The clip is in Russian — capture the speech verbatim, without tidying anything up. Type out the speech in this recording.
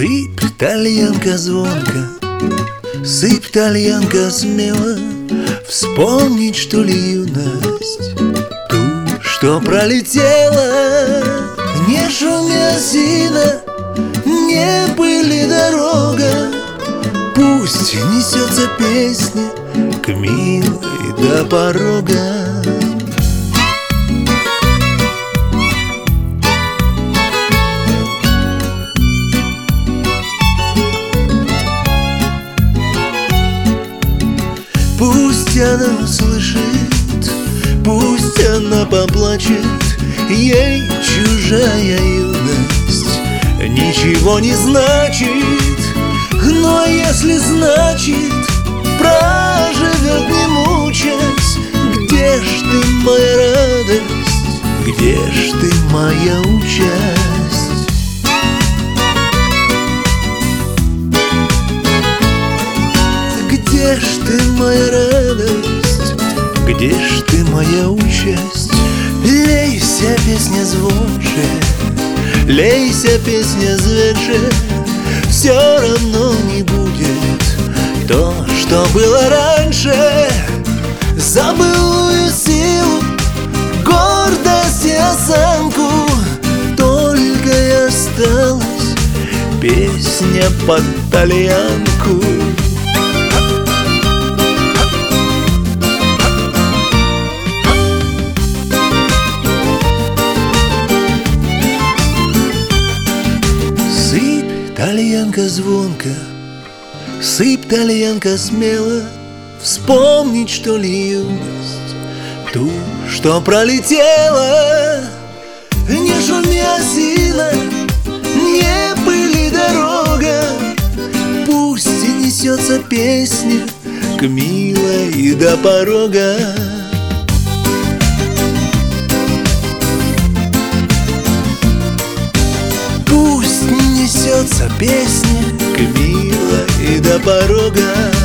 Сыпь, тальянка, звонко, сыпь, тальянка, смело, вспомнить, что ли, юность, ту, что пролетела. Не шумя сильно, не пыли дорога, пусть несется песня к милой до порога. Пусть она услышит, пусть она поплачет, ей чужая юность ничего не значит. Но если значит, проживет не мучаясь. Где ж ты, моя радость, где ж ты, моя участь? Где ж ты, моя радость, где ж ты, моя участь? Лейся, песня звонче, лейся, песня звенче, все равно не будет то, что было раньше. Забылую силу, гордость и осанку, только и осталась песня под тальянку. Сыпь, тальянка, звонко, сыпь, тальянка, смело, вспомнить, что ли, юность, ту, что пролетела. Не шумя сильно, не пыли дорога, пусть и несется песня к милой до порога. Несется песня к милой до порога.